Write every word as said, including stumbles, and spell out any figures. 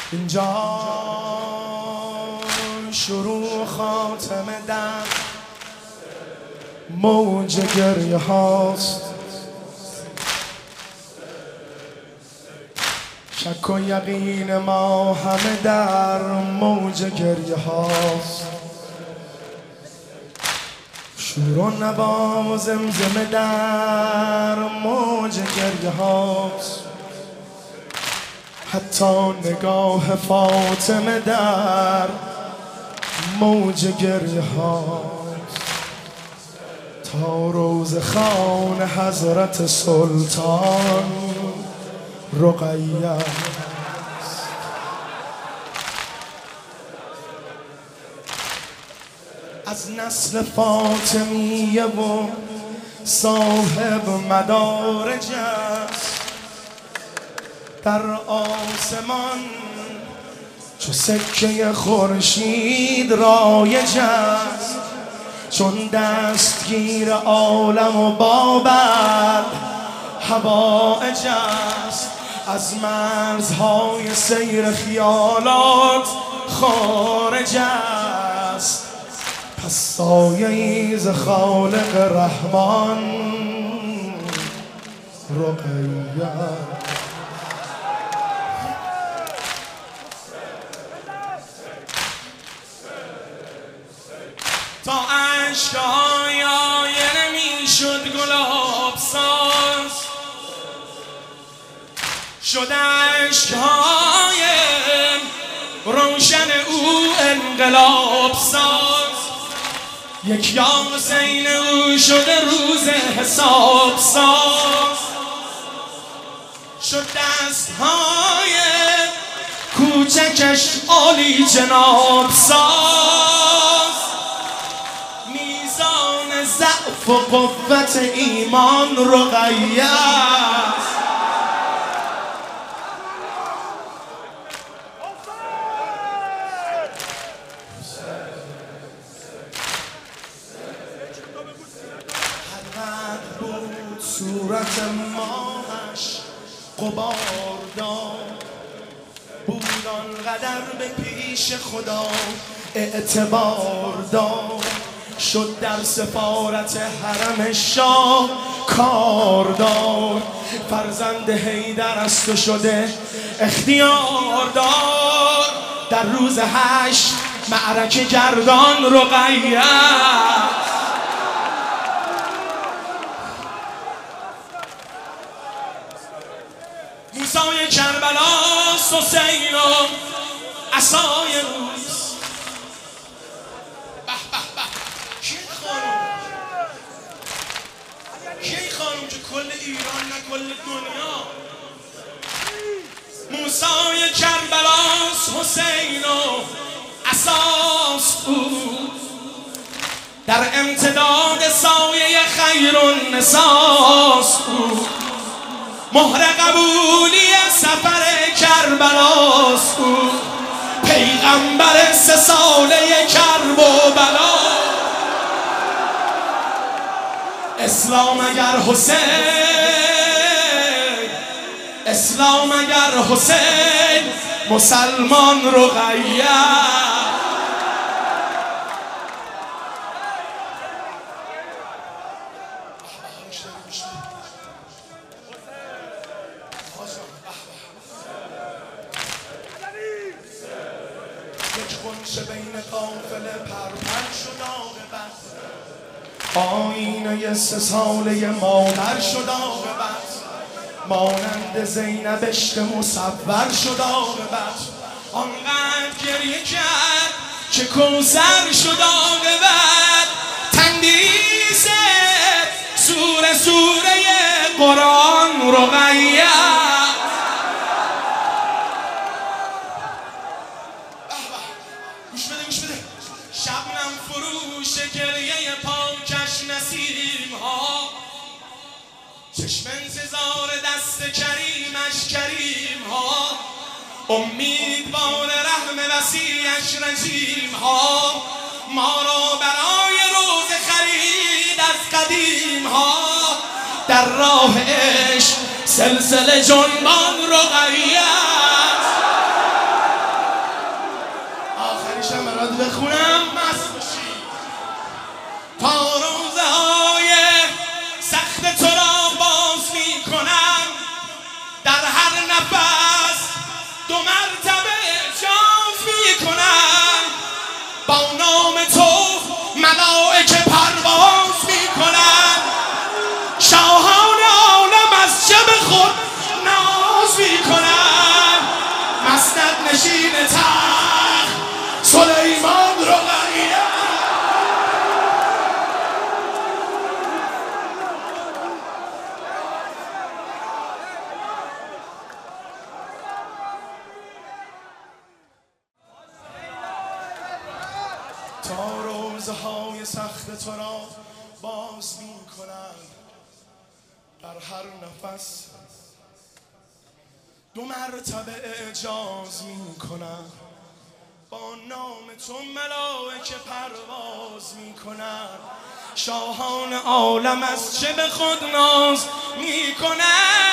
اینجا شروع خاتمه در موج گریه هاست، شک و یقین ما همه در موج گریه هاست، شور و نوا و زمزمه در موج گریه هاست، حتی نگاه فاطمه در موج گریه هاست، تا روز خان حضرت سلطان رقیه است. از نسل فاطمیه و صاحب مدارج است، در آسمان چو سکه خورشید رایج است، چون دستگیر عالم و بابد حوائج است، از مرزهای سیر خیالات خارج است، پس سایه‌ای ز خالق رحمان رقیه. تا عشقای آینه می شد گلاب ساز، شد عشقای روشن او انقلاب ساز، یک یاسین او شده روز حساب ساز، شد دستهای کوچکش عالی جناب ساز، میزان ضعف و قوت ایمان رقیه است. هر بود صورت ماهش غبار داد، بود آنقدر به پیش خدا اعتبار داد، شد در سفارت حرم شاه کاردار، فرزند حیدر است و شده اختیار دار، در روز هشت معرکه گردان رقیه است. موسای کربلاست، حسین و عصای روز. به به به کی خانم؟ کی خانم که کل ایران نه کل دنیا؟ موسای کربلاست، حسین و عصاست او، در امتداد سایه خیرالنساست او، مهر قبولی سفر کربلاست او، پیغمبر سه ساله کرب و بلا. اسلام اگر حسین، اسلام اگر حسین، مسلمان رقیه. یک غنچه بین قافله پرپر شد عاقبت، آینه سه ساله مادر شد عاقبت، مانند زینب عشق مصور شد عاقبت، آنقدر گریه کرد که کوثر شد عاقبت، تندیس سوره سوره قرآن رقیه. شبنم فروش گریه پاکش نسیم ها، چشم انتظار دست کریمش کریم ها، امیدوار رحم وسیعش رژیم ها، ما را برای روز خرید از قدیم ها، در راه عشق سلسله جنبان رقیه. تا روزهای سخت تو را باز می کنند. در هر نفس دو مرتبه اعجاز می کنند. با نام تو ملائکه پرواز می کنند. شاهان عالم از چه به خود ناز می کنند.